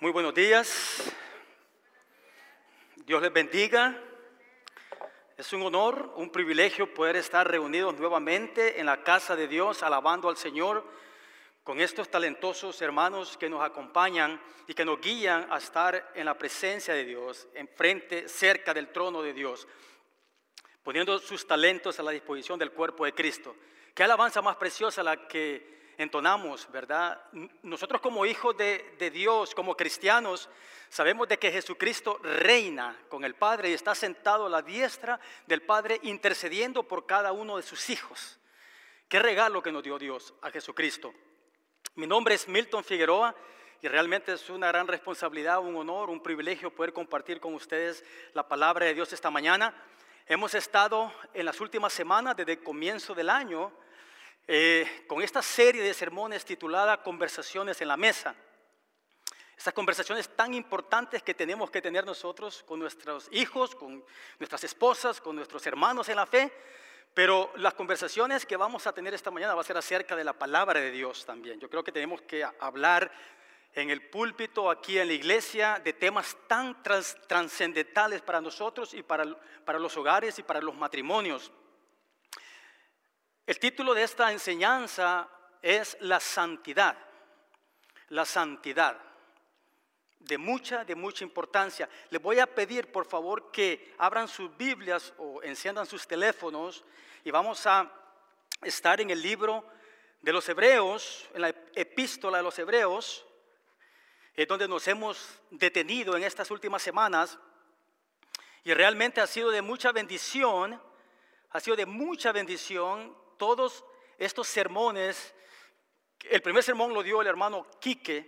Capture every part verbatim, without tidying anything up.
Muy buenos días. Dios les bendiga. Es un honor, un privilegio poder estar reunidos nuevamente en la casa de Dios, alabando al Señor con estos talentosos hermanos que nos acompañan y que nos guían a estar en la presencia de Dios, enfrente, cerca del trono de Dios, poniendo sus talentos a la disposición del cuerpo de Cristo. Qué alabanza más preciosa la que entonamos, ¿verdad? Nosotros como hijos de, de Dios, como cristianos, sabemos de que Jesucristo reina con el Padre y está sentado a la diestra del Padre intercediendo por cada uno de sus hijos. Qué regalo que nos dio Dios a Jesucristo. Mi nombre es Milton Figueroa y realmente es una gran responsabilidad, un honor, un privilegio poder compartir con ustedes la palabra de Dios esta mañana. Hemos estado en las últimas semanas, desde el comienzo del año, eh, con esta serie de sermones titulada Conversaciones en la Mesa. Estas conversaciones tan importantes que tenemos que tener nosotros con nuestros hijos, con nuestras esposas, con nuestros hermanos en la fe. Pero las conversaciones que vamos a tener esta mañana va a ser acerca de la palabra de Dios también. Yo creo que tenemos que hablar en el púlpito, aquí en la iglesia, de temas tan trans, trascendentales para nosotros y para, para los hogares y para los matrimonios. El título de esta enseñanza es La Santidad. La Santidad. De mucha, de mucha importancia. Les voy a pedir, por favor, que abran sus Biblias o enciendan sus teléfonos y vamos a estar en el libro de los Hebreos, en la epístola de los Hebreos, es donde nos hemos detenido en estas últimas semanas y realmente ha sido de mucha bendición, ha sido de mucha bendición todos estos sermones. El primer sermón lo dio el hermano Quique,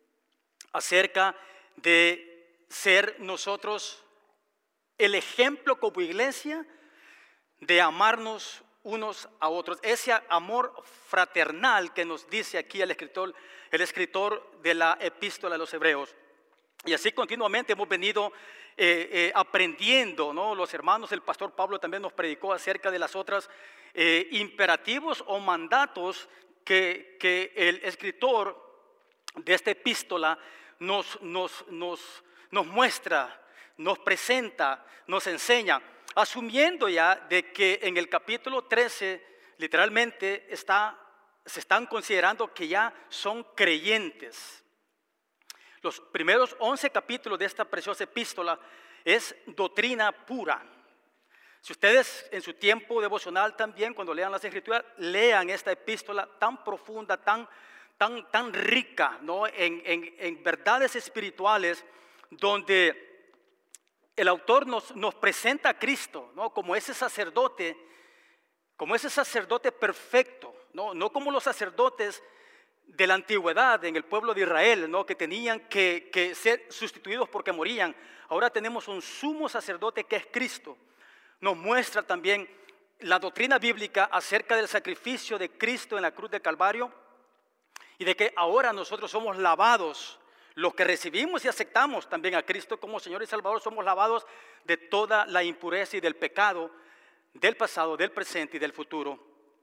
acerca de ser nosotros el ejemplo como iglesia de amarnos unos a otros. Ese amor fraternal que nos dice aquí el escritor, el escritor de la epístola de los Hebreos. Y así continuamente hemos venido eh, eh, aprendiendo, ¿no? Los hermanos, el pastor Pablo también nos predicó acerca de las otras eh, imperativos o mandatos que, que el escritor de esta epístola Nos, nos, nos, nos muestra, nos presenta, nos enseña, asumiendo ya de que en el capítulo trece literalmente está, se están considerando que ya son creyentes. Los primeros once capítulos de esta preciosa epístola es doctrina pura. Si ustedes en su tiempo devocional también, cuando lean las Escrituras, lean esta epístola tan profunda, tan Tan, tan rica, ¿no? en, en, en verdades espirituales, donde el autor nos, nos presenta a Cristo, ¿no? como ese sacerdote, como ese sacerdote perfecto, ¿no? no como los sacerdotes de la antigüedad en el pueblo de Israel, ¿no? que tenían que, que ser sustituidos porque morían. Ahora tenemos un sumo sacerdote que es Cristo. Nos muestra también la doctrina bíblica acerca del sacrificio de Cristo en la cruz del Calvario, y de que ahora nosotros somos lavados, los que recibimos y aceptamos también a Cristo como Señor y Salvador, somos lavados de toda la impureza y del pecado del pasado, del presente y del futuro.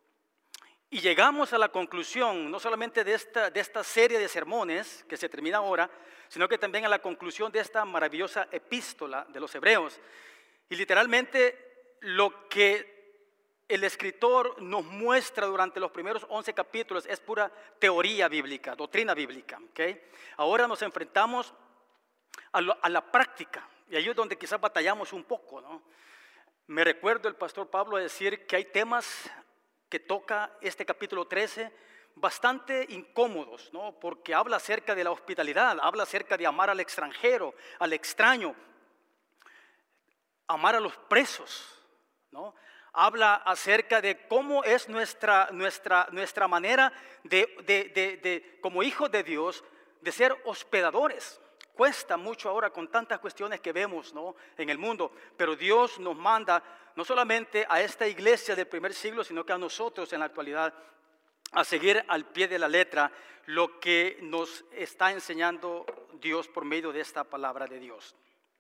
Y llegamos a la conclusión, no solamente de esta, de esta serie de sermones que se termina ahora, sino que también a la conclusión de esta maravillosa epístola de los Hebreos. Y literalmente lo que el escritor nos muestra durante los primeros once capítulos es pura teoría bíblica, doctrina bíblica. ¿Okay? Ahora nos enfrentamos a, lo, a la práctica y ahí es donde quizás batallamos un poco, ¿no? Me recuerdo el pastor Pablo decir que hay temas que toca este capítulo trece bastante incómodos, ¿no? Porque habla acerca de la hospitalidad, habla acerca de amar al extranjero, al extraño, amar a los presos, ¿no? Habla acerca de cómo es nuestra, nuestra, nuestra manera de, de, de, de, como hijos de Dios, de ser hospedadores. Cuesta mucho ahora con tantas cuestiones que vemos, ¿no? en el mundo, pero Dios nos manda no solamente a esta iglesia del primer siglo, sino que a nosotros en la actualidad a seguir al pie de la letra lo que nos está enseñando Dios por medio de esta palabra de Dios.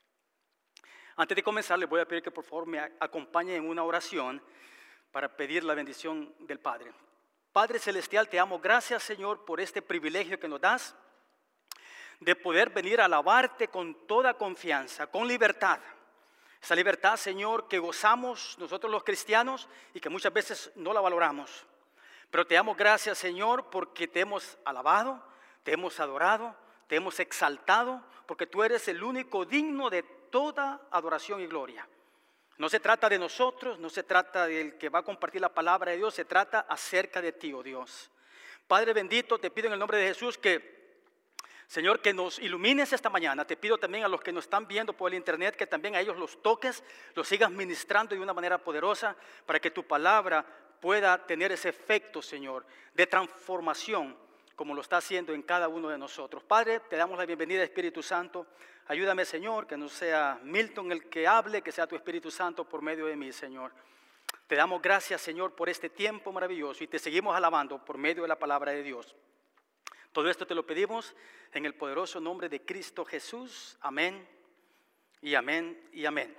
Antes de comenzar, les voy a pedir que por favor me acompañen en una oración para pedir la bendición del Padre. Padre Celestial, te amo. Gracias, Señor, por este privilegio que nos das de poder venir a alabarte con toda confianza, con libertad. Esa libertad, Señor, que gozamos nosotros los cristianos y que muchas veces no la valoramos. Pero te damos gracias, Señor, porque te hemos alabado, te hemos adorado, te hemos exaltado, porque tú eres el único digno de toda adoración y gloria. No se trata de nosotros, no se trata del que va a compartir la palabra de Dios, se trata acerca de ti, oh Dios. Padre bendito, te pido en el nombre de Jesús que, Señor, que nos ilumines esta mañana. Te pido también a los que nos están viendo por el internet que también a ellos los toques, los sigas ministrando de una manera poderosa para que tu palabra pueda tener ese efecto, Señor, de transformación como lo está haciendo en cada uno de nosotros. Padre, te damos la bienvenida, Espíritu Santo. Ayúdame, Señor, que no sea Milton el que hable, que sea tu Espíritu Santo por medio de mí, Señor. Te damos gracias, Señor, por este tiempo maravilloso y te seguimos alabando por medio de la palabra de Dios. Todo esto te lo pedimos en el poderoso nombre de Cristo Jesús. Amén y amén y amén.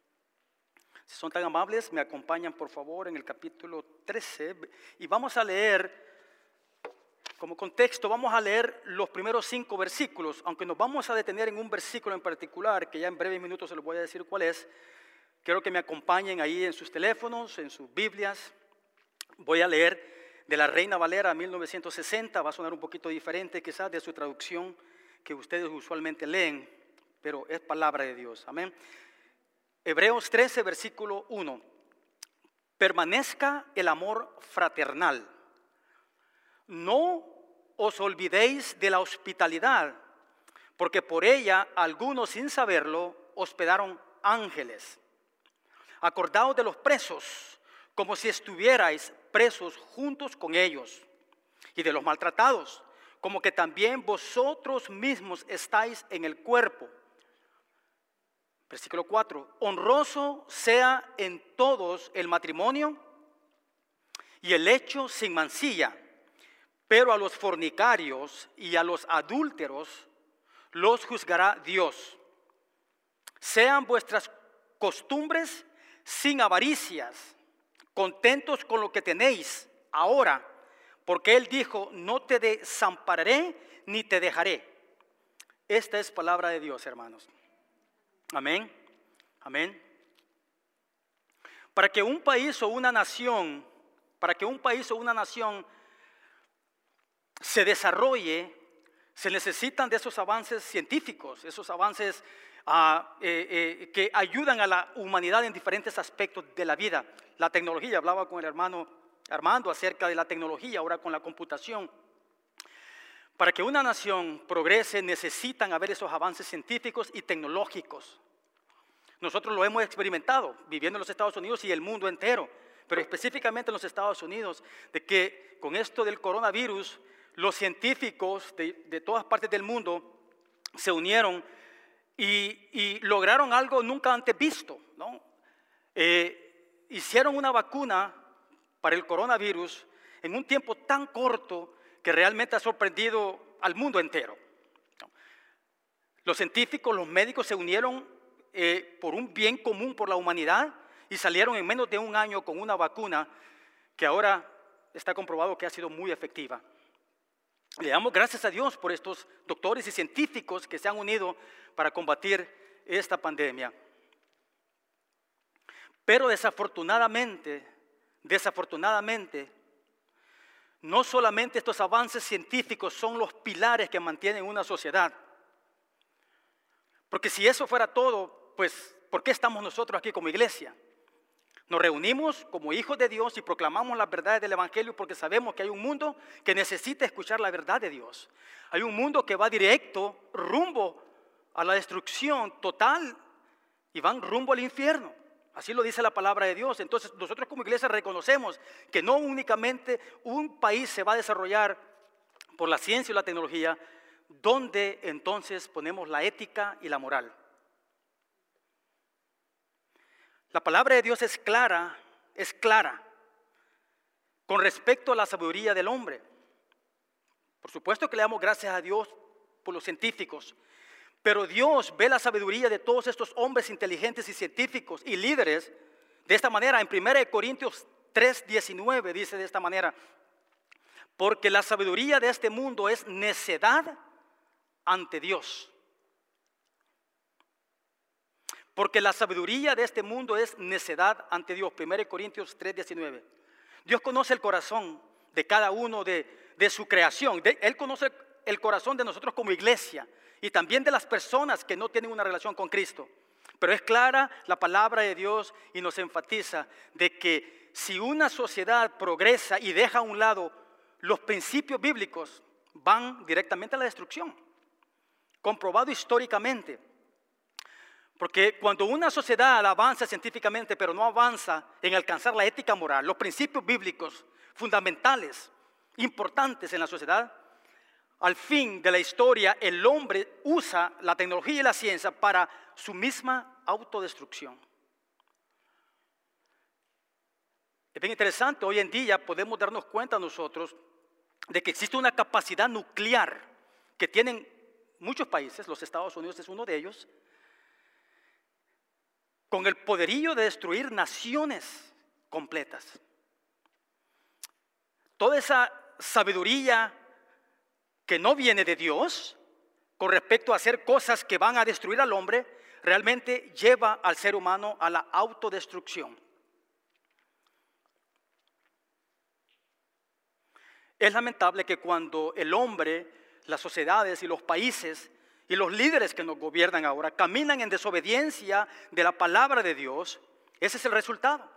Si son tan amables, me acompañan por favor en el capítulo trece y vamos a leer, como contexto, vamos a leer los primeros cinco versículos, aunque nos vamos a detener en un versículo en particular, que ya en breves minutos se los voy a decir cuál es. Quiero que me acompañen ahí en sus teléfonos, en sus Biblias. Voy a leer de la Reina Valera mil novecientos sesenta, va a sonar un poquito diferente quizás de su traducción que ustedes usualmente leen, pero es palabra de Dios, amén. Hebreos trece, versículo uno. Permanezca el amor fraternal. No os olvidéis de la hospitalidad, porque por ella algunos sin saberlo hospedaron ángeles. Acordaos de los presos, como si estuvierais presos juntos con ellos, y de los maltratados, como que también vosotros mismos estáis en el cuerpo. Versículo cuatro. Honroso sea en todos el matrimonio y el hecho sin mancilla, pero a los fornicarios y a los adúlteros los juzgará Dios. Sean vuestras costumbres sin avaricias, contentos con lo que tenéis ahora, porque Él dijo, no te desampararé ni te dejaré. Esta es palabra de Dios, hermanos. Amén, amén. Para que un país o una nación, para que un país o una nación se desarrolle, se necesitan de esos avances científicos, esos avances Uh, eh, eh, que ayudan a la humanidad en diferentes aspectos de la vida. La tecnología, hablaba con el hermano Armando acerca de la tecnología, ahora con la computación. Para que una nación progrese necesitan haber esos avances científicos y tecnológicos. Nosotros lo hemos experimentado viviendo en los Estados Unidos y el mundo entero, pero específicamente en los Estados Unidos, de que con esto del coronavirus, los científicos de, de todas partes del mundo se unieron Y, y lograron algo nunca antes visto, ¿no? Eh, hicieron una vacuna para el coronavirus en un tiempo tan corto que realmente ha sorprendido al mundo entero, ¿no? Los científicos, los médicos se unieron eh, por un bien común por la humanidad y salieron en menos de un año con una vacuna que ahora está comprobado que ha sido muy efectiva. Le damos gracias a Dios por estos doctores y científicos que se han unido para combatir esta pandemia. Pero desafortunadamente, desafortunadamente, no solamente estos avances científicos son los pilares que mantienen una sociedad. Porque si eso fuera todo, pues, ¿por qué estamos nosotros aquí como iglesia? Nos reunimos como hijos de Dios y proclamamos las verdades del Evangelio porque sabemos que hay un mundo que necesita escuchar la verdad de Dios. Hay un mundo que va directo, rumbo a la destrucción total y van rumbo al infierno. Así lo dice la palabra de Dios. Entonces nosotros como iglesia reconocemos que no únicamente un país se va a desarrollar por la ciencia y la tecnología, donde entonces ponemos la ética y la moral. La palabra de Dios es clara, es clara con respecto a la sabiduría del hombre. Por supuesto que le damos gracias a Dios por los científicos, pero Dios ve la sabiduría de todos estos hombres inteligentes y científicos y líderes de esta manera. En primera de Corintios tres diecinueve dice de esta manera: porque la sabiduría de este mundo es necedad ante Dios. Porque la sabiduría de este mundo es necedad ante Dios. primera Corintios tres, diecinueve. Dios conoce el corazón de cada uno de, de su creación. De, Él conoce el corazón de nosotros como iglesia y también de las personas que no tienen una relación con Cristo. Pero es clara la palabra de Dios y nos enfatiza de que si una sociedad progresa y deja a un lado los principios bíblicos, van directamente a la destrucción. Comprobado históricamente. Porque cuando una sociedad avanza científicamente, pero no avanza en alcanzar la ética moral, los principios bíblicos fundamentales, importantes en la sociedad, al fin de la historia el hombre usa la tecnología y la ciencia para su misma autodestrucción. Es bien interesante, hoy en día podemos darnos cuenta nosotros de que existe una capacidad nuclear que tienen muchos países, los Estados Unidos es uno de ellos, con el poderío de destruir naciones completas. Toda esa sabiduría que no viene de Dios con respecto a hacer cosas que van a destruir al hombre, realmente lleva al ser humano a la autodestrucción. Es lamentable que cuando el hombre, las sociedades y los países y los líderes que nos gobiernan ahora caminan en desobediencia de la palabra de Dios, ese es el resultado.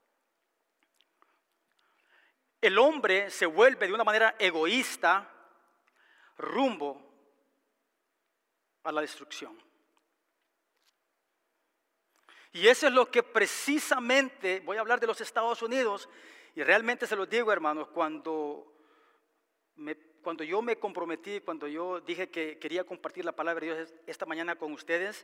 El hombre se vuelve de una manera egoísta rumbo a la destrucción. Y eso es lo que precisamente, voy a hablar de los Estados Unidos, y realmente se los digo, hermanos, cuando, me, cuando yo me comprometí, cuando yo dije que quería compartir la palabra de Dios esta mañana con ustedes,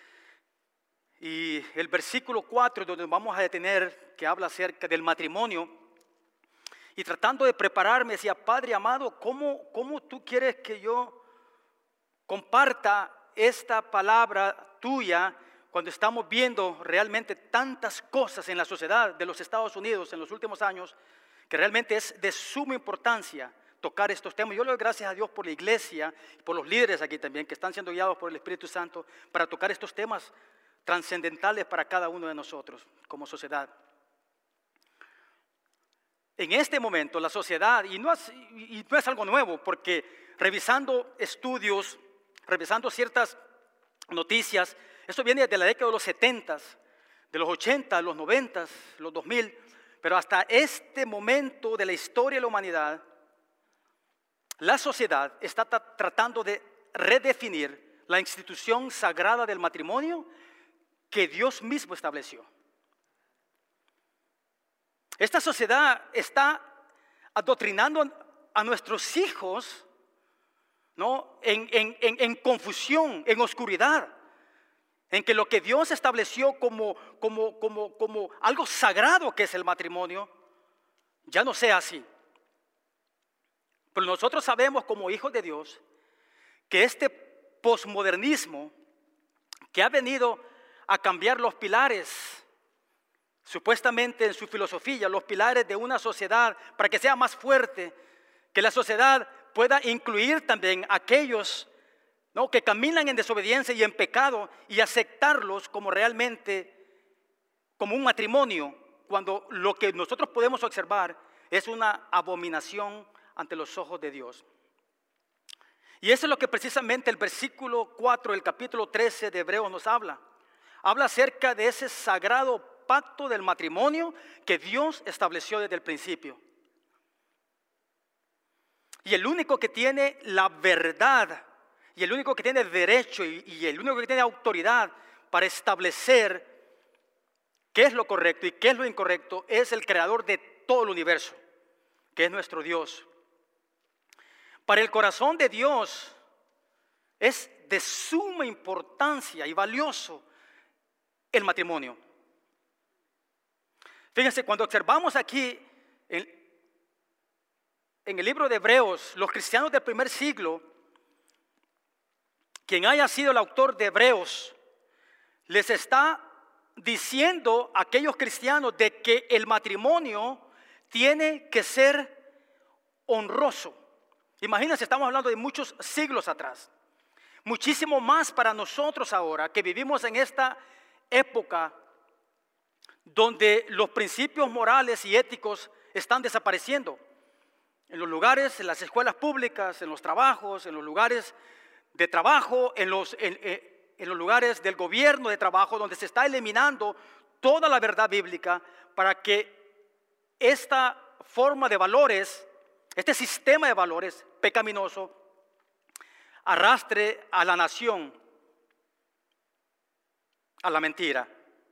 y el versículo cuatro, donde vamos a detener, que habla acerca del matrimonio, y tratando de prepararme, decía, Padre amado, ¿cómo, cómo tú quieres que yo comparta esta palabra tuya cuando estamos viendo realmente tantas cosas en la sociedad de los Estados Unidos en los últimos años que realmente es de suma importancia tocar estos temas? Yo le doy gracias a Dios por la iglesia y por los líderes aquí también que están siendo guiados por el Espíritu Santo para tocar estos temas trascendentales para cada uno de nosotros como sociedad. En este momento la sociedad, y no es, y no es algo nuevo, porque revisando estudios, revisando ciertas noticias, esto viene desde la década de los setenta, de los ochenta, los noventa, los dos mil, pero hasta este momento de la historia de la humanidad, la sociedad está tratando de redefinir la institución sagrada del matrimonio que Dios mismo estableció. Esta sociedad está adoctrinando a nuestros hijos, ¿no? en, en, en, en confusión, en oscuridad, en que lo que Dios estableció como, como, como, como algo sagrado que es el matrimonio, ya no sea así. Pero nosotros sabemos como hijos de Dios que este posmodernismo que ha venido a cambiar los pilares, supuestamente en su filosofía, los pilares de una sociedad para que sea más fuerte, que la sociedad pueda incluir también a aquellos, ¿no?, que caminan en desobediencia y en pecado y aceptarlos como realmente, como un matrimonio, cuando lo que nosotros podemos observar es una abominación ante los ojos de Dios. Y eso es lo que precisamente el versículo cuatro del capítulo trece de Hebreos nos habla. Habla acerca de ese sagrado pacto del matrimonio que Dios estableció desde el principio. Y el único que tiene la verdad, y el único que tiene derecho, y, y el único que tiene autoridad para establecer qué es lo correcto y qué es lo incorrecto, es el creador de todo el universo, que es nuestro Dios. Para el corazón de Dios es de suma importancia y valioso el matrimonio. Fíjense, cuando observamos aquí en, en el libro de Hebreos, los cristianos del primer siglo, quien haya sido el autor de Hebreos, les está diciendo a aquellos cristianos de que el matrimonio tiene que ser honroso. Imagínense, estamos hablando de muchos siglos atrás. Muchísimo más para nosotros ahora que vivimos en esta época donde los principios morales y éticos están desapareciendo. En los lugares, en las escuelas públicas, en los trabajos, en los lugares de trabajo, en los, en, en, en los lugares del gobierno de trabajo, donde se está eliminando toda la verdad bíblica para que esta forma de valores, este sistema de valores pecaminoso, arrastre a la nación a la mentira.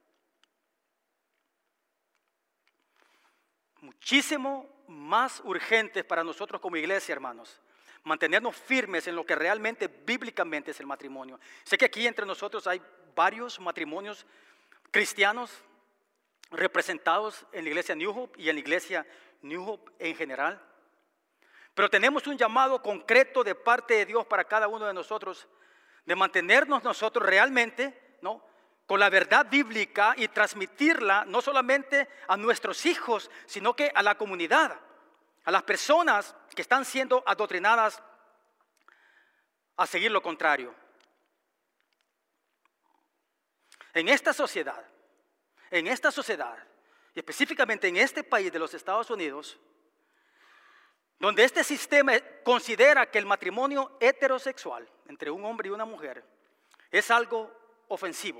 Muchísimo más urgente para nosotros como iglesia, hermanos, mantenernos firmes en lo que realmente bíblicamente es el matrimonio. Sé que aquí entre nosotros hay varios matrimonios cristianos representados en la iglesia New Hope y en la iglesia New Hope en general, pero tenemos un llamado concreto de parte de Dios para cada uno de nosotros de mantenernos nosotros realmente, ¿no?, con la verdad bíblica y transmitirla no solamente a nuestros hijos, sino que a la comunidad, a las personas que están siendo adoctrinadas a seguir lo contrario. En esta sociedad, en esta sociedad, y específicamente en este país de los Estados Unidos, donde este sistema considera que el matrimonio heterosexual entre un hombre y una mujer es algo ofensivo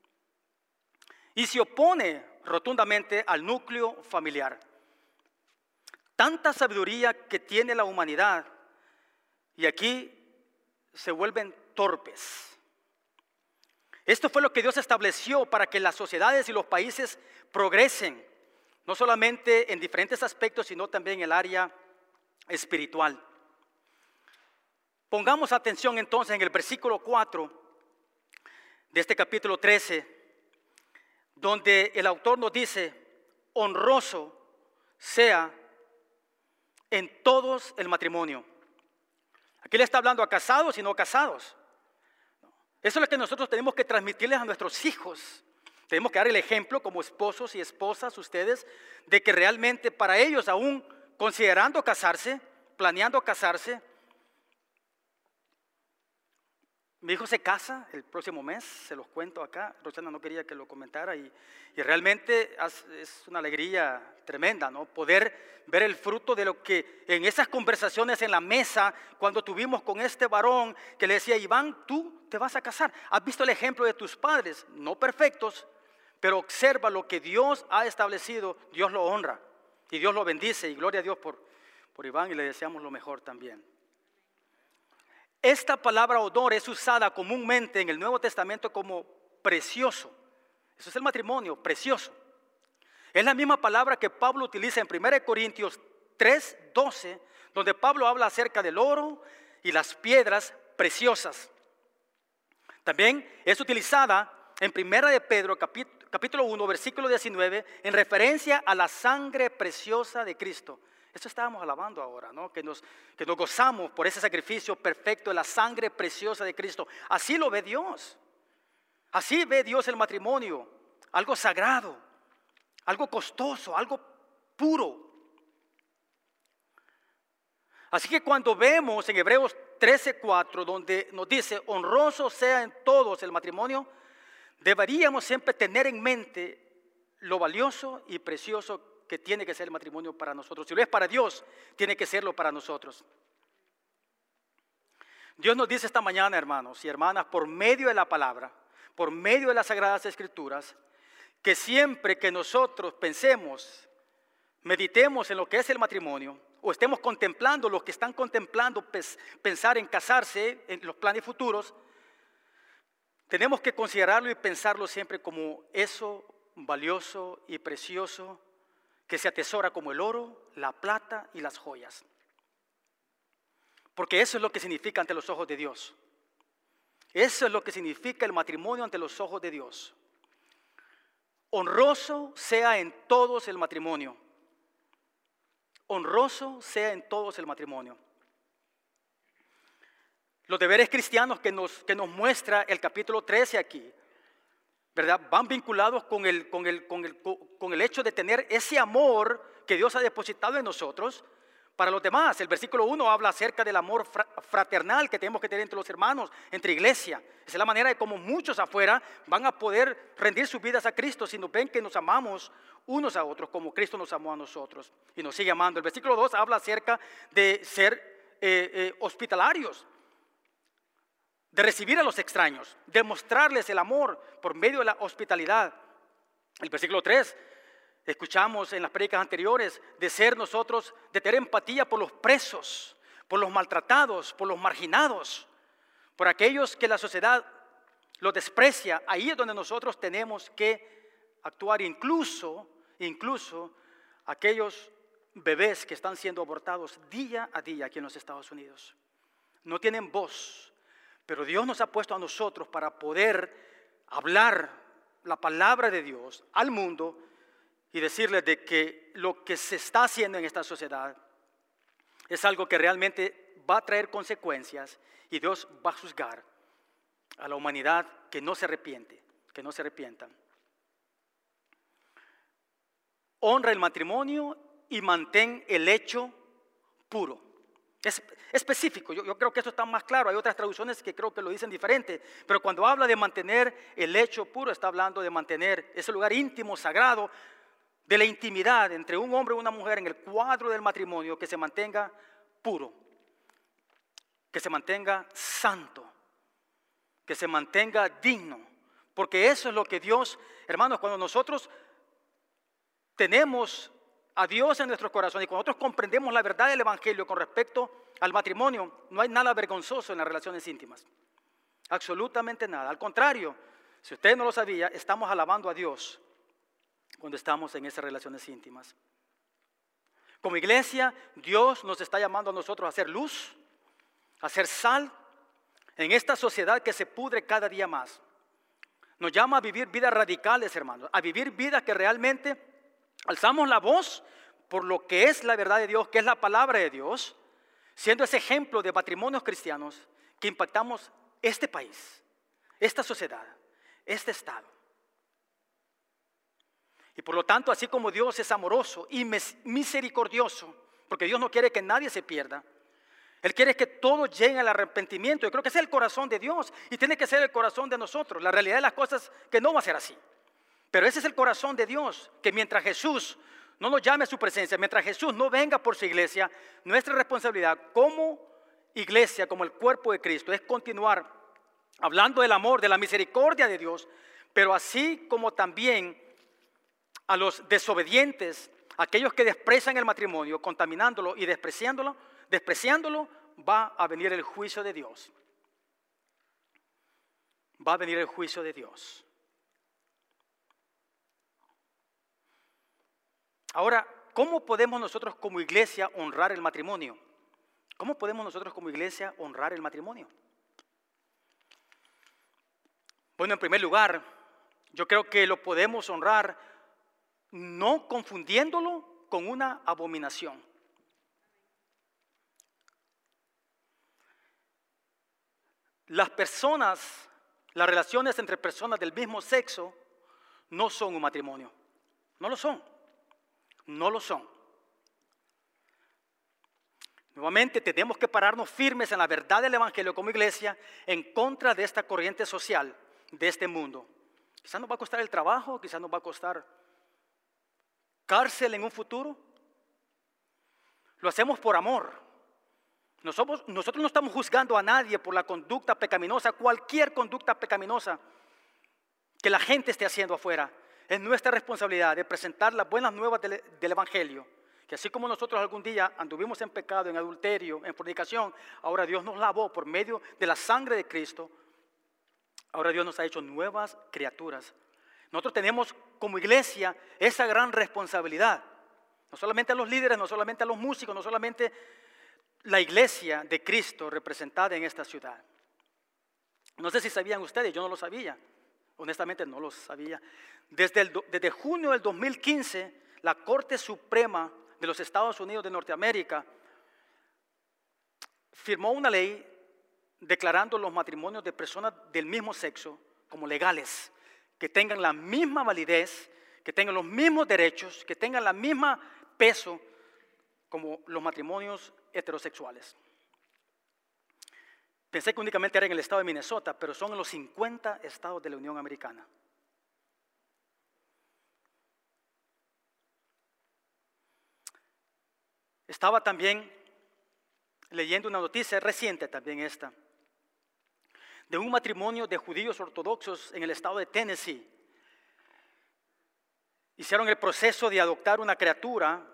y se opone rotundamente al núcleo familiar. Tanta sabiduría que tiene la humanidad y aquí se vuelven torpes. Esto fue lo que Dios estableció para que las sociedades y los países progresen, no solamente en diferentes aspectos, sino también en el área espiritual. Pongamos atención entonces en el versículo cuatro de este capítulo trece, donde el autor nos dice: honroso sea en todos el matrimonio. Aquí le está hablando a casados y no casados. Eso es lo que nosotros tenemos que transmitirles a nuestros hijos. Tenemos que dar el ejemplo como esposos y esposas, ustedes, de que realmente para ellos, aún considerando casarse, planeando casarse, mi hijo se casa el próximo mes, se los cuento acá. Rosana no quería que lo comentara y, y realmente es una alegría tremenda, ¿no? Poder ver el fruto de lo que en esas conversaciones en la mesa, cuando tuvimos con este varón que le decía: Iván, tú te vas a casar. ¿Has visto el ejemplo de tus padres? No perfectos, pero observa lo que Dios ha establecido. Dios lo honra y Dios lo bendice, y gloria a Dios por, por Iván, y le deseamos lo mejor también. Esta palabra honor es usada comúnmente en el Nuevo Testamento como precioso. Eso es el matrimonio, precioso. Es la misma palabra que Pablo utiliza en primera Corintios tres doce, donde Pablo habla acerca del oro y las piedras preciosas. También es utilizada en primera de Pedro capítulo uno, versículo diecinueve, en referencia a la sangre preciosa de Cristo. Esto estábamos alabando ahora, ¿no? Que nos, que nos gozamos por ese sacrificio perfecto de la sangre preciosa de Cristo. Así lo ve Dios. Así ve Dios el matrimonio. Algo sagrado, algo costoso, algo puro. Así que cuando vemos en Hebreos trece cuatro, donde nos dice: honroso sea en todos el matrimonio, deberíamos siempre tener en mente lo valioso y precioso que tiene que ser el matrimonio para nosotros. Si lo es para Dios, tiene que serlo para nosotros. Dios nos dice esta mañana, hermanos y hermanas, por medio de la palabra, por medio de las Sagradas Escrituras, que siempre que nosotros pensemos, meditemos en lo que es el matrimonio, o estemos contemplando, los que están contemplando pensar en casarse, en los planes futuros, tenemos que considerarlo y pensarlo siempre como eso valioso y precioso que se atesora como el oro, la plata y las joyas. Porque eso es lo que significa ante los ojos de Dios. Eso es lo que significa el matrimonio ante los ojos de Dios. Honroso sea en todos el matrimonio. Honroso sea en todos el matrimonio. Los deberes cristianos que nos, que nos muestra el capítulo trece aquí, ¿verdad?, van vinculados con el, con, el, con, el, con el hecho de tener ese amor que Dios ha depositado en nosotros para los demás. El versículo uno habla acerca del amor fraternal que tenemos que tener entre los hermanos, entre iglesia. Esa es la manera de cómo muchos afuera van a poder rendir sus vidas a Cristo si nos ven que nos amamos unos a otros como Cristo nos amó a nosotros y nos sigue amando. El versículo dos habla acerca de ser eh, eh, hospitalarios, de recibir a los extraños, de mostrarles el amor por medio de la hospitalidad. El versículo tres, escuchamos en las prédicas anteriores, de ser nosotros, de tener empatía por los presos, por los maltratados, por los marginados, por aquellos que la sociedad los desprecia. Ahí es donde nosotros tenemos que actuar, incluso, incluso aquellos bebés que están siendo abortados día a día aquí en los Estados Unidos. No tienen voz, pero Dios nos ha puesto a nosotros para poder hablar la palabra de Dios al mundo y decirles de que lo que se está haciendo en esta sociedad es algo que realmente va a traer consecuencias y Dios va a juzgar a la humanidad que no se arrepiente, que no se arrepientan. Honra el matrimonio y mantén el hecho puro. Es específico, yo, yo creo que eso está más claro. Hay otras traducciones que creo que lo dicen diferente, pero cuando habla de mantener el hecho puro, está hablando de mantener ese lugar íntimo, sagrado, de la intimidad entre un hombre y una mujer en el cuadro del matrimonio, que se mantenga puro, que se mantenga santo, que se mantenga digno, porque eso es lo que Dios, hermanos, cuando nosotros tenemos a Dios en nuestros corazones y cuando nosotros comprendemos la verdad del Evangelio con respecto al matrimonio, no hay nada vergonzoso en las relaciones íntimas, absolutamente nada. Al contrario, si usted no lo sabía, estamos alabando a Dios cuando estamos en esas relaciones íntimas. Como iglesia, Dios nos está llamando a nosotros a hacer luz, a hacer sal en esta sociedad que se pudre cada día más. Nos llama a vivir vidas radicales, hermanos, a vivir vidas que realmente alzamos la voz por lo que es la verdad de Dios, que es la palabra de Dios, siendo ese ejemplo de matrimonios cristianos que impactamos este país, esta sociedad, este estado. Y por lo tanto, así como Dios es amoroso y misericordioso, porque Dios no quiere que nadie se pierda, Él quiere que todos lleguen al arrepentimiento. Yo creo que ese es el corazón de Dios y tiene que ser el corazón de nosotros. La realidad de las cosas es que no va a ser así. Pero ese es el corazón de Dios, que mientras Jesús no nos llame a su presencia, mientras Jesús no venga por su iglesia, nuestra responsabilidad como iglesia, como el cuerpo de Cristo, es continuar hablando del amor, de la misericordia de Dios, pero así como también a los desobedientes, aquellos que desprecian el matrimonio, contaminándolo y despreciándolo, despreciándolo, va a venir el juicio de Dios. Va a venir el juicio de Dios. Ahora, ¿cómo podemos nosotros como iglesia honrar el matrimonio? ¿Cómo podemos nosotros como iglesia honrar el matrimonio? Bueno, en primer lugar, yo creo que lo podemos honrar no confundiéndolo con una abominación. Las personas, las relaciones entre personas del mismo sexo no son un matrimonio. No lo son. No lo son. Nuevamente tenemos que pararnos firmes en la verdad del Evangelio como iglesia en contra de esta corriente social de este mundo. Quizás nos va a costar el trabajo, quizás nos va a costar cárcel en un futuro. Lo hacemos por amor. Nosotros, nosotros no estamos juzgando a nadie por la conducta pecaminosa, cualquier conducta pecaminosa que la gente esté haciendo afuera. Es nuestra responsabilidad de presentar las buenas nuevas del, del Evangelio, que así como nosotros algún día anduvimos en pecado, en adulterio, en fornicación, ahora Dios nos lavó por medio de la sangre de Cristo. Ahora Dios nos ha hecho nuevas criaturas. Nosotros tenemos como iglesia esa gran responsabilidad, no solamente a los líderes, no solamente a los músicos, no solamente la iglesia de Cristo representada en esta ciudad. No sé si sabían ustedes, yo no lo sabía, honestamente no lo sabía. Desde, el, desde junio del dos mil quince, la Corte Suprema de los Estados Unidos de Norteamérica firmó una ley declarando los matrimonios de personas del mismo sexo como legales, que tengan la misma validez, que tengan los mismos derechos, que tengan la misma peso como los matrimonios heterosexuales. Pensé que únicamente era en el estado de Minnesota, pero son en los cincuenta estados de la Unión Americana. Estaba también leyendo una noticia reciente, también esta, de un matrimonio de judíos ortodoxos en el estado de Tennessee. Hicieron el proceso de adoptar una criatura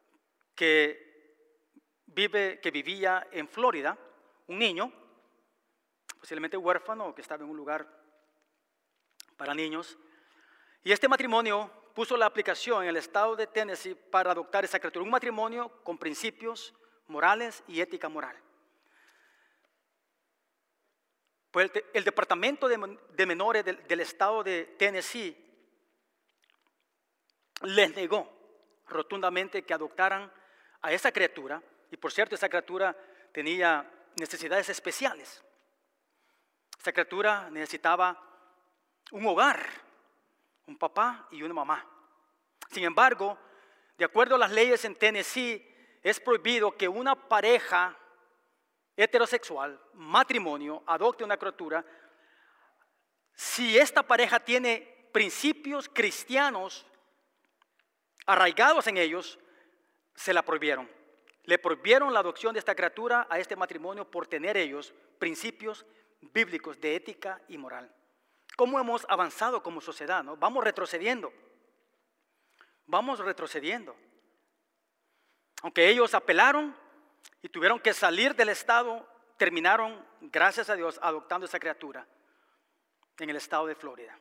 que, vive, que vivía en Florida, un niño, posiblemente huérfano, que estaba en un lugar para niños. Y este matrimonio puso la aplicación en el estado de Tennessee para adoptar esa criatura. Un matrimonio con principios morales y ética moral. Pues el, el Departamento de, de Menores del, del estado de Tennessee les negó rotundamente que adoptaran a esa criatura. Y por cierto, esa criatura tenía necesidades especiales. Esa criatura necesitaba un hogar, un papá y una mamá. Sin embargo, de acuerdo a las leyes en Tennessee, es prohibido que una pareja heterosexual, matrimonio, adopte una criatura si esta pareja tiene principios cristianos arraigados en ellos. Se la prohibieron. Le prohibieron la adopción de esta criatura a este matrimonio por tener ellos principios bíblicos de ética y moral. ¿Cómo hemos avanzado como sociedad, no? Vamos retrocediendo. Vamos retrocediendo. Aunque ellos apelaron y tuvieron que salir del estado, terminaron, gracias a Dios, adoptando esa criatura en el estado de Florida.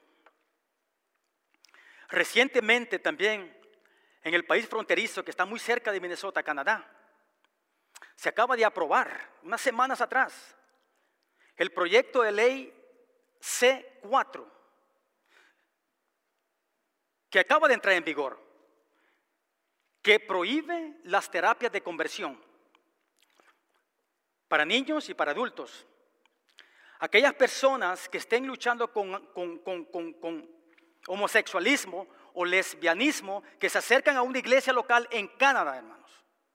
Recientemente también, en el país fronterizo que está muy cerca de Minnesota, Canadá, se acaba de aprobar, unas semanas atrás, el proyecto de ley C cuatro, que acaba de entrar en vigor, que prohíbe las terapias de conversión para niños y para adultos. Aquellas personas que estén luchando con, con, con, con, con homosexualismo o lesbianismo, que se acercan a una iglesia local en Canadá, hermanos,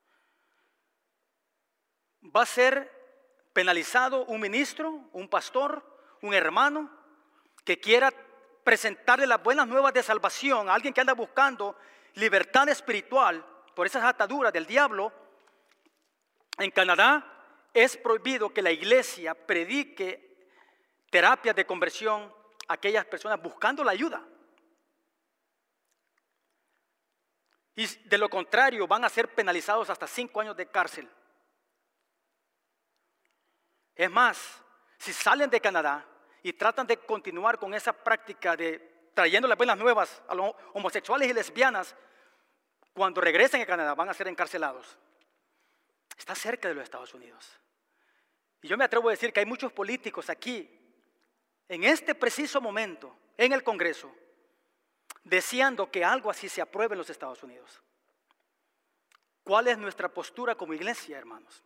va a ser penalizado un ministro, un pastor, un hermano que quiera presentarle las buenas nuevas de salvación a alguien que anda buscando libertad espiritual por esas ataduras del diablo. En Canadá es prohibido que la iglesia predique terapias de conversión a aquellas personas buscando la ayuda. Y de lo contrario van a ser penalizados hasta cinco años de cárcel. Es más, si salen de Canadá y tratan de continuar con esa práctica de trayendo las buenas nuevas a los homosexuales y lesbianas, cuando regresen a Canadá van a ser encarcelados. Está cerca de los Estados Unidos. Y yo me atrevo a decir que hay muchos políticos aquí, en este preciso momento, en el Congreso, deseando que algo así se apruebe en los Estados Unidos. ¿Cuál es nuestra postura como iglesia, hermanos?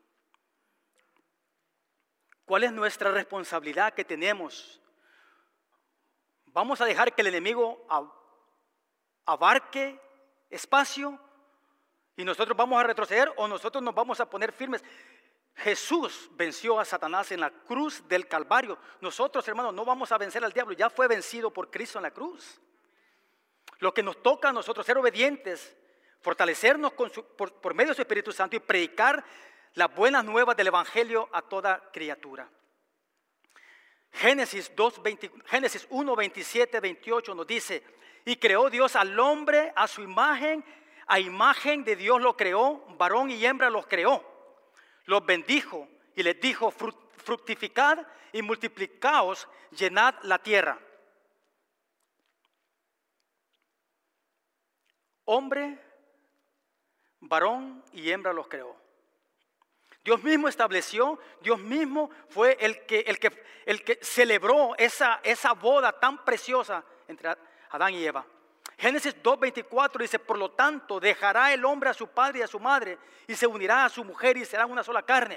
¿Cuál es nuestra responsabilidad que tenemos? ¿Vamos a dejar que el enemigo abarque espacio y nosotros vamos a retroceder, o nosotros nos vamos a poner firmes? Jesús venció a Satanás en la cruz del Calvario. Nosotros, hermanos, no vamos a vencer al diablo. Ya fue vencido por Cristo en la cruz. Lo que nos toca a nosotros ser obedientes, fortalecernos con su, por, por medio de su Espíritu Santo y predicar las buenas nuevas del Evangelio a toda criatura. Génesis, Génesis uno, veintisiete, veintiocho nos dice: y creó Dios al hombre a su imagen, a imagen de Dios lo creó, varón y hembra los creó. Los bendijo y les dijo: fructificad y multiplicaos, llenad la tierra. Hombre, varón y hembra los creó. Dios mismo estableció, Dios mismo fue el que, el que, el que celebró esa, esa boda tan preciosa entre Adán y Eva. Génesis dos, veinticuatro dice: por lo tanto dejará el hombre a su padre y a su madre y se unirá a su mujer y serán una sola carne.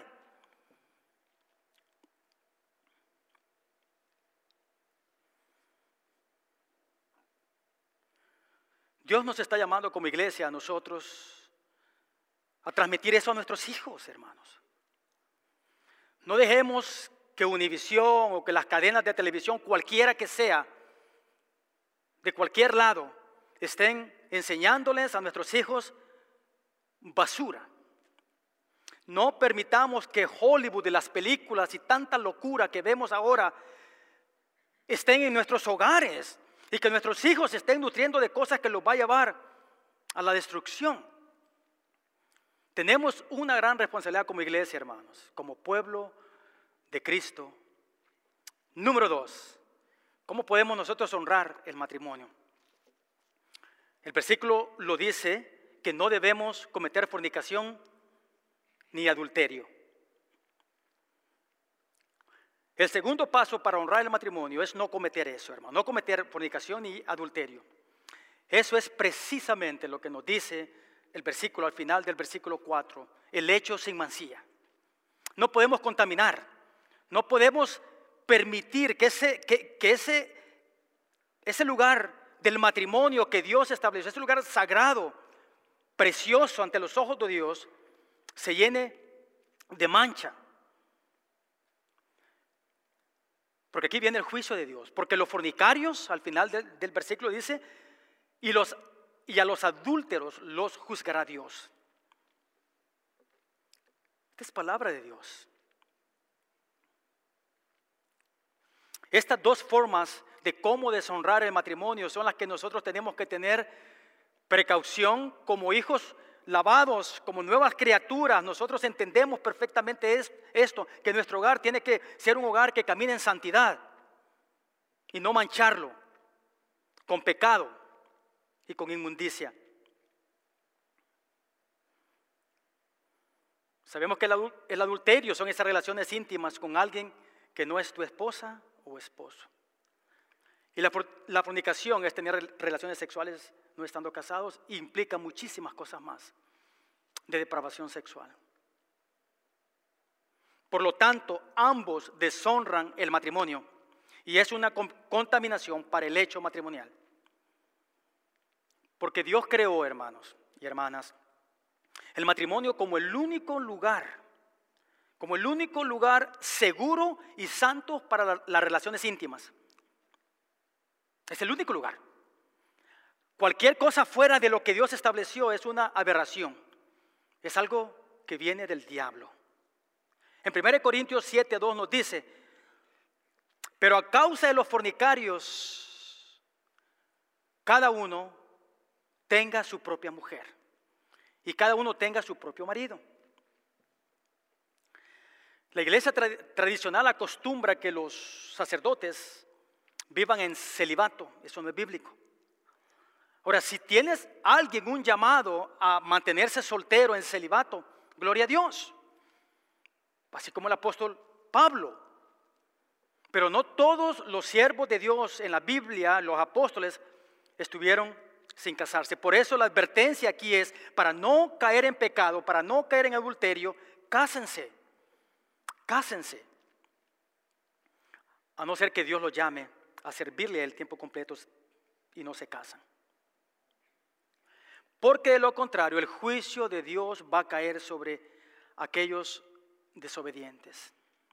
Dios nos está llamando como iglesia a nosotros a transmitir eso a nuestros hijos, hermanos. No dejemos que Univisión o que las cadenas de televisión, cualquiera que sea, de cualquier lado, estén enseñándoles a nuestros hijos basura. No permitamos que Hollywood y las películas y tanta locura que vemos ahora estén en nuestros hogares y que nuestros hijos estén nutriendo de cosas que los va a llevar a la destrucción. Tenemos una gran responsabilidad como iglesia, hermanos, como pueblo de Cristo. Número dos, ¿cómo podemos nosotros honrar el matrimonio? El versículo lo dice que no debemos cometer fornicación ni adulterio. El segundo paso para honrar el matrimonio es no cometer eso, hermano, no cometer fornicación ni adulterio. Eso es precisamente lo que nos dice el versículo al final del versículo cuatro, el hecho sin mancilla. No podemos contaminar, no podemos permitir que ese, que, que ese, ese lugar del matrimonio que Dios estableció, ese lugar sagrado, precioso ante los ojos de Dios, se llene de mancha. Porque aquí viene el juicio de Dios. Porque los fornicarios, al final del, del versículo dice, y, los, y a los adúlteros los juzgará Dios. Esta es palabra de Dios. Estas dos formas de cómo deshonrar el matrimonio son las que nosotros tenemos que tener precaución como hijos lavados, como nuevas criaturas. Nosotros entendemos perfectamente esto, que nuestro hogar tiene que ser un hogar que camine en santidad y no mancharlo con pecado y con inmundicia. Sabemos que el adulterio son esas relaciones íntimas con alguien que no es tu esposa o esposo. Y la, la fornicación es tener relaciones sexuales no estando casados, implica muchísimas cosas más de depravación sexual. Por lo tanto, ambos deshonran el matrimonio y es una contaminación para el hecho matrimonial. Porque Dios creó, hermanos y hermanas, el matrimonio como el único lugar, como el único lugar seguro y santo para la, las relaciones íntimas. Es el único lugar. Cualquier cosa fuera de lo que Dios estableció es una aberración. Es algo que viene del diablo. En primera Corintios siete, dos nos dice, pero a causa de los fornicarios, cada uno tenga su propia mujer y cada uno tenga su propio marido. La iglesia tra- tradicional acostumbra que los sacerdotes vivan en celibato. Eso no es bíblico. Ahora, si tienes a alguien un llamado a mantenerse soltero en celibato, gloria a Dios. Así como el apóstol Pablo. Pero no todos los siervos de Dios en la Biblia, los apóstoles, estuvieron sin casarse. Por eso la advertencia aquí es, para no caer en pecado, para no caer en adulterio, cásense. Cásense. A no ser que Dios los llame a servirle el tiempo completo y no se casan. Porque de lo contrario, el juicio de Dios va a caer sobre aquellos desobedientes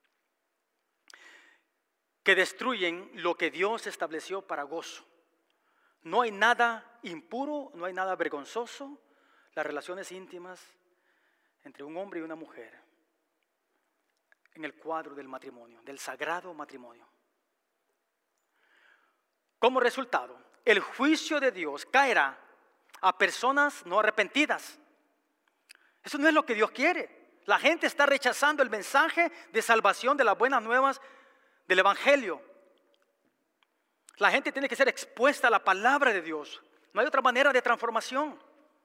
que destruyen lo que Dios estableció para gozo. No hay nada impuro, no hay nada vergonzoso, las relaciones íntimas entre un hombre y una mujer en el cuadro del matrimonio, del sagrado matrimonio. Como resultado, el juicio de Dios caerá a personas no arrepentidas. Eso no es lo que Dios quiere. La gente está rechazando el mensaje de salvación de las buenas nuevas del Evangelio. La gente tiene que ser expuesta a la palabra de Dios. No hay otra manera de transformación.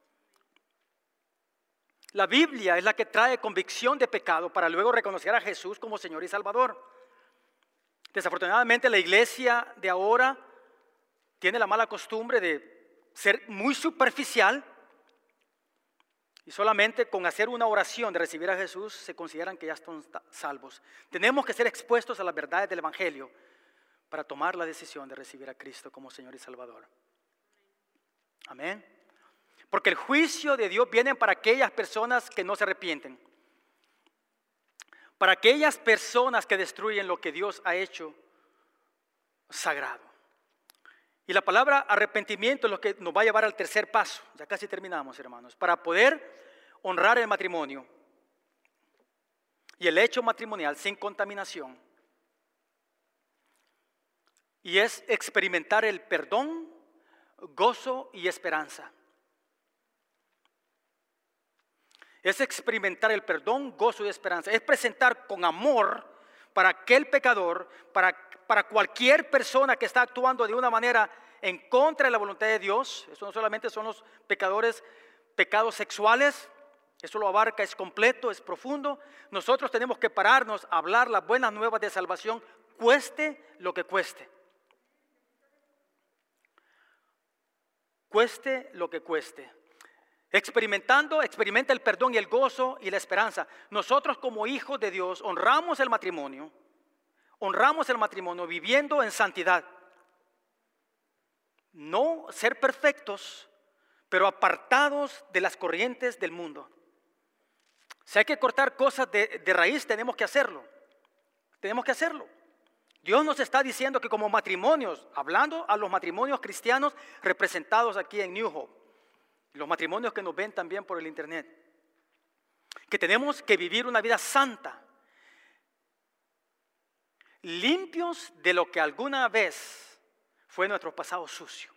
La Biblia es la que trae convicción de pecado para luego reconocer a Jesús como Señor y Salvador. Desafortunadamente la iglesia de ahora tiene la mala costumbre de ser muy superficial y solamente con hacer una oración de recibir a Jesús se consideran que ya están salvos. Tenemos que ser expuestos a las verdades del Evangelio para tomar la decisión de recibir a Cristo como Señor y Salvador. Amén. Porque el juicio de Dios viene para aquellas personas que no se arrepienten. Para aquellas personas que destruyen lo que Dios ha hecho sagrado. Y la palabra arrepentimiento es lo que nos va a llevar al tercer paso. Ya casi terminamos, hermanos. Para poder honrar el matrimonio y el hecho matrimonial sin contaminación. Y es experimentar el perdón, gozo y esperanza. Es experimentar el perdón, gozo y esperanza. Es presentar con amor para aquel pecador, para, para cualquier persona que está actuando de una manera en contra de la voluntad de Dios. Eso no solamente son los pecadores, pecados sexuales. Eso lo abarca, es completo, es profundo. Nosotros tenemos que pararnos a hablar las buenas nuevas de salvación, cueste lo que cueste. Cueste lo que cueste. Experimentando, experimenta el perdón y el gozo y la esperanza. Nosotros como hijos de Dios honramos el matrimonio, honramos el matrimonio viviendo en santidad. No ser perfectos, pero apartados de las corrientes del mundo. Si hay que cortar cosas de, de raíz, tenemos que hacerlo. Tenemos que hacerlo. Dios nos está diciendo que como matrimonios, hablando a los matrimonios cristianos representados aquí en New Hope, los matrimonios que nos ven también por el internet, que tenemos que vivir una vida santa, limpios de lo que alguna vez fue nuestro pasado sucio.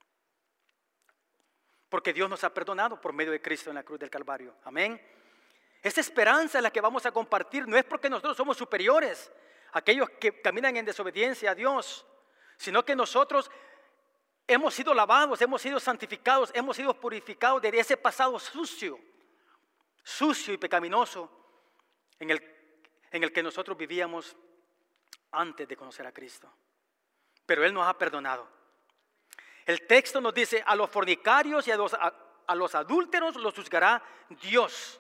Porque Dios nos ha perdonado por medio de Cristo en la cruz del Calvario. Amén. Esta esperanza es la que vamos a compartir. No es porque nosotros somos superiores a aquellos que caminan en desobediencia a Dios, sino que nosotros hemos sido lavados, hemos sido santificados, hemos sido purificados de ese pasado sucio, sucio y pecaminoso en el, en el que nosotros vivíamos antes de conocer a Cristo. Pero Él nos ha perdonado. El texto nos dice, a los fornicarios y a los, a, a los adúlteros los juzgará Dios.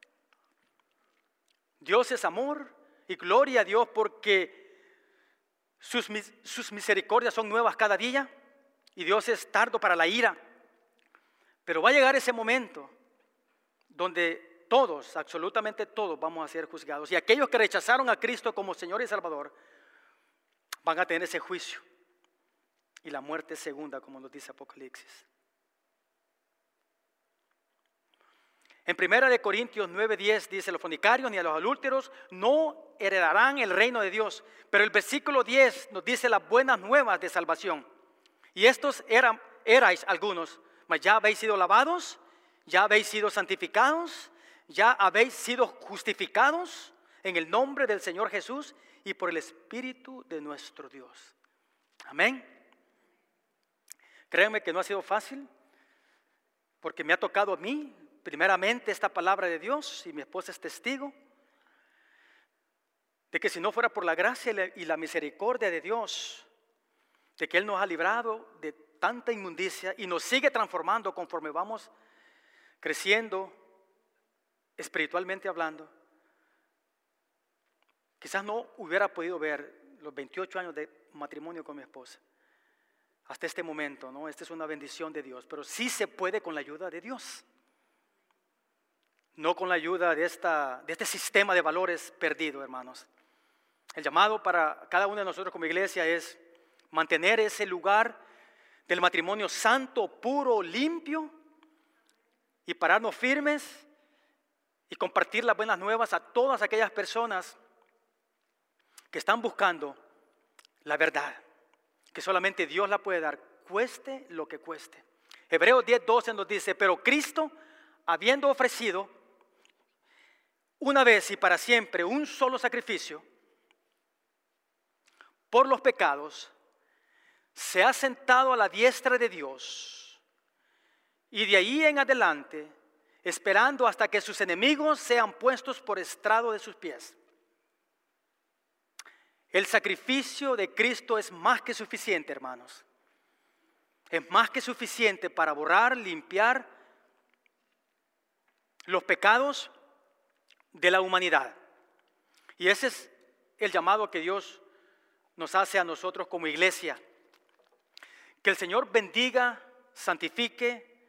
Dios es amor y gloria a Dios porque sus, sus misericordias son nuevas cada día. Y Dios es tardo para la ira. Pero va a llegar ese momento donde todos, absolutamente todos, vamos a ser juzgados. Y aquellos que rechazaron a Cristo como Señor y Salvador van a tener ese juicio. Y la muerte segunda, como nos dice Apocalipsis. En primera de Corintios nueve diez dice, los fornicarios ni a los adúlteros no heredarán el reino de Dios. Pero el versículo diez nos dice las buenas nuevas de salvación. Y estos eran, erais algunos, mas ya habéis sido lavados, ya habéis sido santificados, ya habéis sido justificados en el nombre del Señor Jesús y por el Espíritu de nuestro Dios. Amén. Créanme que no ha sido fácil, porque me ha tocado a mí, primeramente, esta palabra de Dios, y mi esposa es testigo, de que si no fuera por la gracia y la misericordia de Dios, de que Él nos ha librado de tanta inmundicia y nos sigue transformando conforme vamos creciendo, espiritualmente hablando, quizás no hubiera podido ver los veintiocho años de matrimonio con mi esposa hasta este momento, ¿no? Esta es una bendición de Dios, pero sí se puede con la ayuda de Dios, no con la ayuda de, esta, de este sistema de valores perdido, hermanos. El llamado para cada uno de nosotros como iglesia es mantener ese lugar del matrimonio santo, puro, limpio, y pararnos firmes y compartir las buenas nuevas a todas aquellas personas que están buscando la verdad, que solamente Dios la puede dar, cueste lo que cueste. Hebreos diez doce nos dice, pero Cristo, habiendo ofrecido una vez y para siempre un solo sacrificio por los pecados, se ha sentado a la diestra de Dios y de ahí en adelante esperando hasta que sus enemigos sean puestos por estrado de sus pies. El sacrificio de Cristo es más que suficiente, hermanos. Es más que suficiente para borrar, limpiar los pecados de la humanidad. Y ese es el llamado que Dios nos hace a nosotros como iglesia. Que el Señor bendiga, santifique,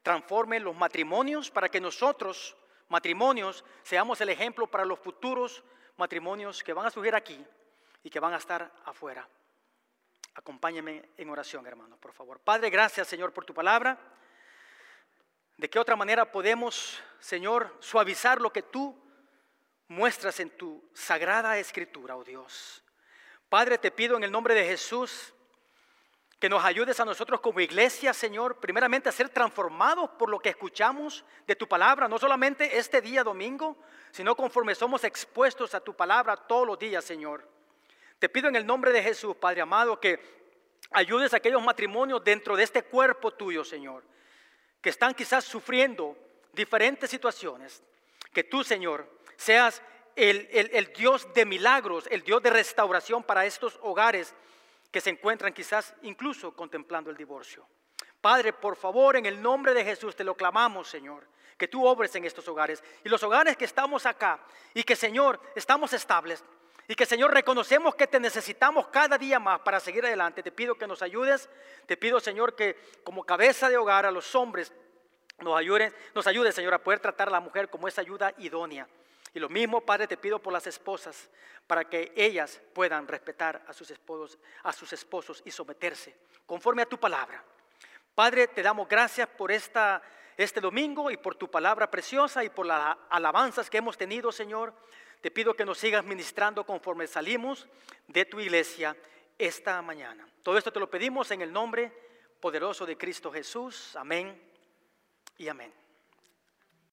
transforme los matrimonios para que nosotros, matrimonios, seamos el ejemplo para los futuros matrimonios que van a surgir aquí y que van a estar afuera. Acompáñeme en oración, hermano, por favor. Padre, gracias, Señor, por tu palabra. ¿De qué otra manera podemos, Señor, suavizar lo que tú muestras en tu sagrada escritura, oh Dios? Padre, te pido en el nombre de Jesús que nos ayudes a nosotros como iglesia, Señor, primeramente a ser transformados por lo que escuchamos de tu palabra, no solamente este día domingo, sino conforme somos expuestos a tu palabra todos los días, Señor. Te pido en el nombre de Jesús, Padre amado, que ayudes a aquellos matrimonios dentro de este cuerpo tuyo, Señor, que están quizás sufriendo diferentes situaciones. Que tú, Señor, seas el, el, el Dios de milagros, el Dios de restauración para estos hogares que se encuentran quizás incluso contemplando el divorcio. Padre, por favor, en el nombre de Jesús te lo clamamos, Señor, que tú obres en estos hogares. Y los hogares que estamos acá y que, Señor, estamos estables y que, Señor, reconocemos que te necesitamos cada día más para seguir adelante. Te pido que nos ayudes. Te pido, Señor, que como cabeza de hogar a los hombres nos ayudes, nos ayudes, Señor, a poder tratar a la mujer como esa ayuda idónea. Y lo mismo, Padre, te pido por las esposas, para que ellas puedan respetar a sus esposos, a sus esposos y someterse conforme a tu palabra. Padre, te damos gracias por esta, este domingo y por tu palabra preciosa y por las alabanzas que hemos tenido, Señor. Te pido que nos sigas ministrando conforme salimos de tu iglesia esta mañana. Todo esto te lo pedimos en el nombre poderoso de Cristo Jesús. Amén y amén.